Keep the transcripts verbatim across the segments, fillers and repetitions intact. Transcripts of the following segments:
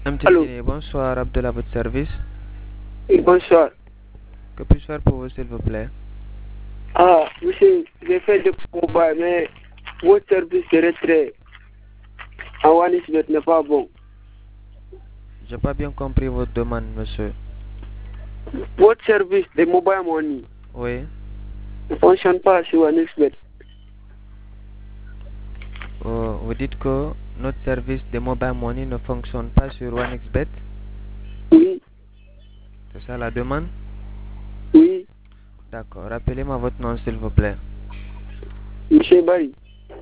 M T Allô. Guinée, bonsoir, Abdel à votre service. Oui, bonsoir. Que puis-je faire pour vous, s'il vous plaît? Ah, monsieur, j'ai fait de combat, mais votre service de retrait en Wanisbet n'est pas bon. J'ai pas bien compris votre demande, monsieur. Votre service de mobile money Oui. ne fonctionne pas sur Wanisbet. Oh, vous dites que notre service de mobile money ne fonctionne pas sur OneXBet? Oui, C'est ça la demande? oui, D'accord. Rappelez-moi votre nom, s'il vous plaît. monsieur Barry.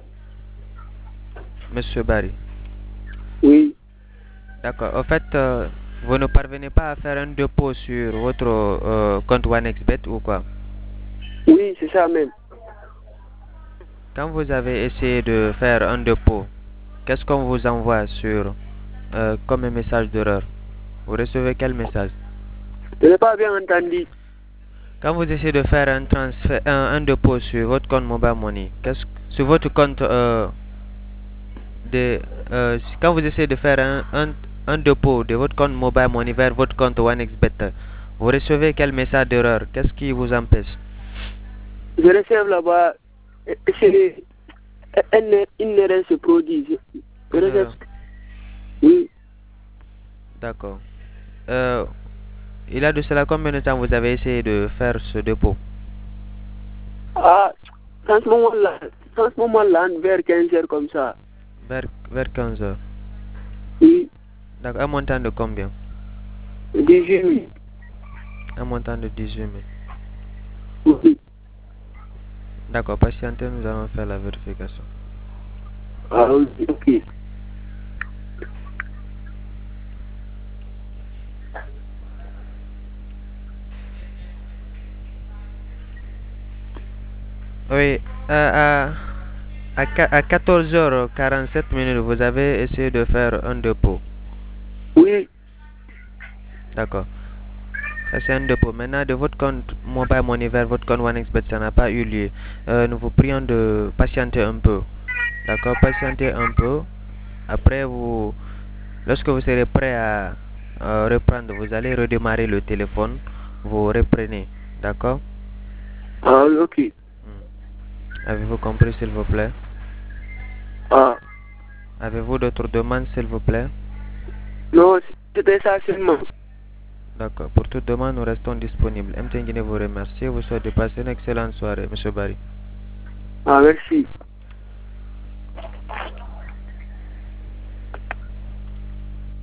Monsieur Barry. Oui. D'accord. En fait, euh, vous ne parvenez pas à faire un dépôt sur votre euh, compte OneXBet ou quoi? Oui, c'est ça même. Quand vous avez essayé de faire un dépôt, qu'est-ce qu'on vous envoie sur euh, comme un message d'erreur? Vous recevez quel message? Je n'ai pas bien entendu. Quand vous essayez de faire un transfert, un, un dépôt sur votre compte Mobile Money, qu'est-ce, sur votre compte euh, de, euh, quand vous essayez de faire un, un, un dépôt de votre compte Mobile Money vers votre compte OneXBet, vous recevez quel message d'erreur? Qu'est-ce qui vous empêche? Je reçois là-bas, et- et c'est une, une erreur se produit. Je, je Une reçois. erreur. Oui. D'accord. Euh, il a de cela combien de temps vous avez essayé de faire ce dépôt? Ah, en ce moment-là, en ce moment-là, vers quinze heures comme ça. Vers, vers quinze heures. Oui, D'accord. Un montant de combien? dix-huit mille. Un montant de dix-huit mille. Oui. D'accord. Patientez, nous allons faire la vérification. Ah, oui, ok. Oui, euh, à, à, à quatorze heures quarante-sept minutes, vous avez essayé de faire un dépôt. Oui. D'accord. Ça, c'est un dépôt. Maintenant, de votre compte Mobile Money vers votre compte OneXBet, ça n'a pas eu lieu. Euh, nous vous prions de patienter un peu. D'accord? Patienter un peu. Après, vous, lorsque vous serez prêt à euh, reprendre, vous allez redémarrer le téléphone. Vous reprenez. D'accord? Ah, oui, ok. Hmm. Avez-vous compris, s'il vous plaît? Ah. Avez-vous d'autres demandes, s'il vous plaît? Non, c'était ça seulement. D'accord. Pour toute demande, nous restons disponibles. M T N Guinée vous remercie. Vous souhaite de passer une excellente soirée, Monsieur Barry. Ah, merci.